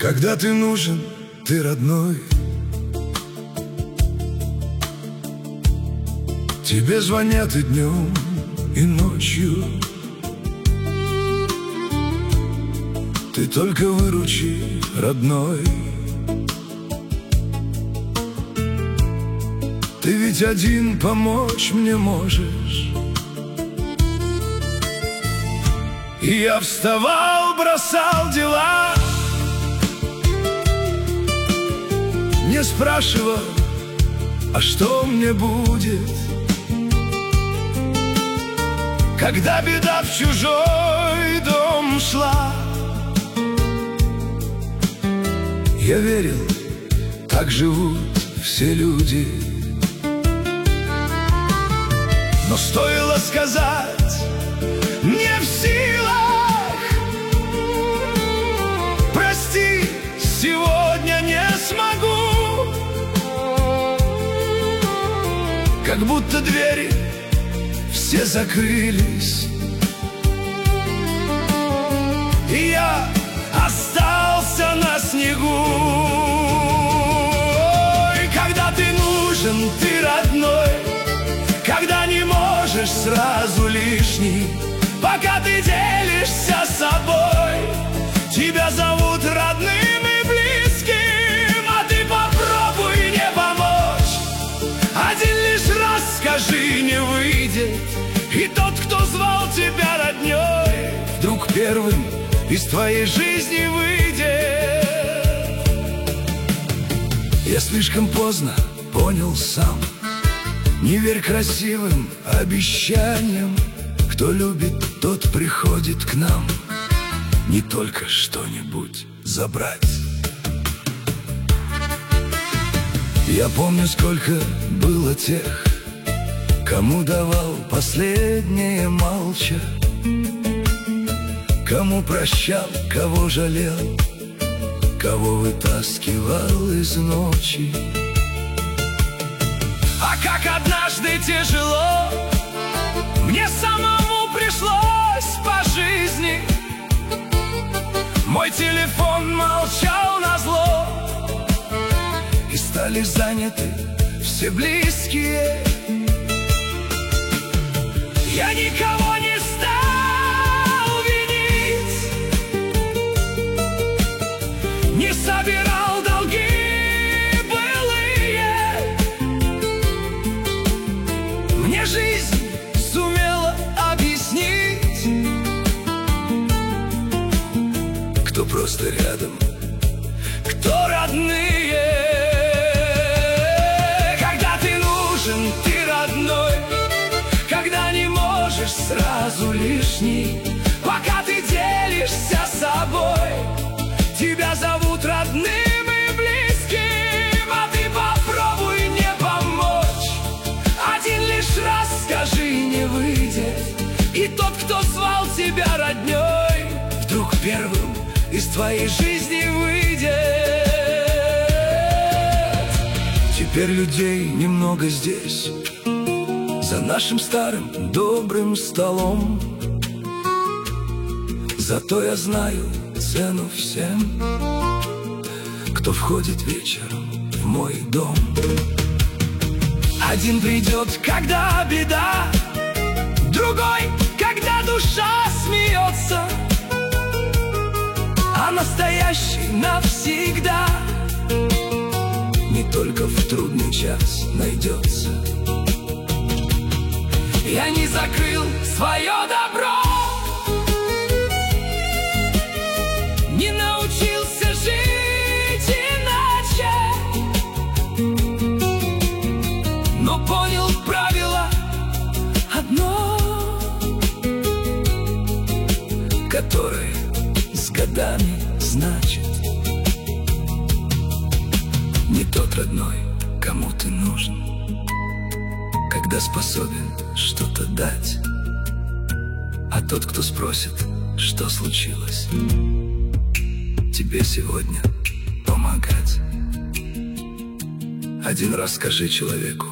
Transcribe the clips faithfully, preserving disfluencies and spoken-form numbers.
Когда ты нужен, ты родной, тебе звонят и днем, и ночью. Ты только выручи, родной. Ты ведь один помочь мне можешь. И я вставал, бросал дела, не спрашивал, а что мне будет, когда беда в чужой дом шла. Я верил, так живут все люди. Но стоило сказать, не в силах, прости, сегодня не смогу, как будто двери все закрылись, и я остался на снегу. Ой, когда ты нужен, ты родной, когда не можешь сразу лишний, пока ты делишься собой, тебя зовут родным и близким, а ты попробуй не помочь. Один лишь раз скажи, не выйдет, и тот, кто звал тебя роднёй, вдруг первым из твоей жизни выйдет. Я слишком поздно понял сам, не верь красивым обещаниям. Кто любит, тот приходит к нам, не только что-нибудь забрать. Я помню, сколько было тех, кому давал последнее молча, кому прощал, кого жалел, кого вытаскивал из ночи. А как однажды тяжело мне самому пришлось по жизни, мой телефон молчал назло, и стали заняты все близкие. Я никого не стал винить, не собирал долги былые. Мне жизнь сумела объяснить, кто просто рядом, кто родные. Когда ты нужен, ты родной, когда не можешь сразу лишний, пока ты делишься собой, тебя зовут родным и близким, а ты попробуй не помочь. Один лишь раз скажи, не выйдет, и тот, кто звал тебя роднёй, вдруг первым из твоей жизни выйдет. Теперь людей немного здесь, за нашим старым добрым столом, зато я знаю цену всем, кто входит вечером в мой дом. Один придет, когда беда, другой, когда душа смеется, а настоящий навсегда не только в трудный час найдется. Я не закрыл свое добро, не научился жить иначе, но понял правило одно, которое с годами значит: не тот родной, кому ты нужен, когда способен что-то дать, а тот, кто спросит, что случилось, тебе сегодня помогать. Один раз скажи человеку: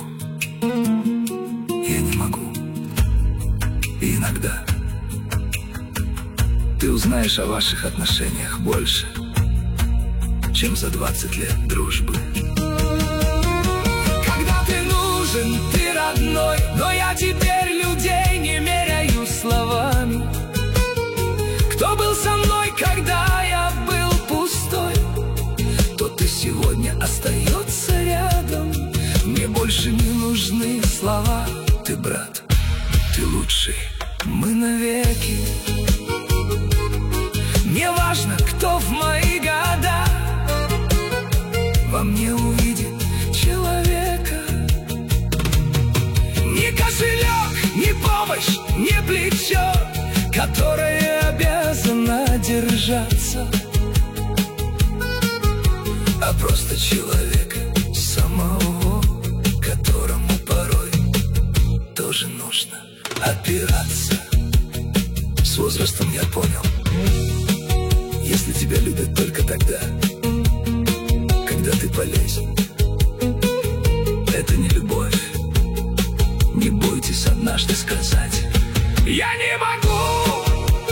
я не могу. И иногда ты узнаешь о ваших отношениях больше, чем за двадцать лет дружбы. Когда ты нужен, ты родной, но я теперь людей не меряю словами. Кто был со мной, когда я был пустой, тот и сегодня остается рядом. Мне больше не нужны слова. Ты брат, ты лучший, мы навеки. Не важно, кто в мои года во мне увидит человека. Ни кошелек, ни помощь, ни плечо, которое обязано держаться, а просто человека самого, которому порой тоже нужно опираться. С возрастом я понял, если тебя любят только тогда, когда ты полезен, это не любовь. Не бойтесь однажды сказать: я не могу.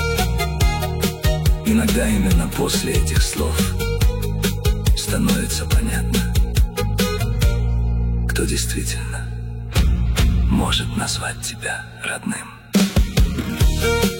Иногда именно после этих слов становится понятно, кто действительно может назвать тебя родным.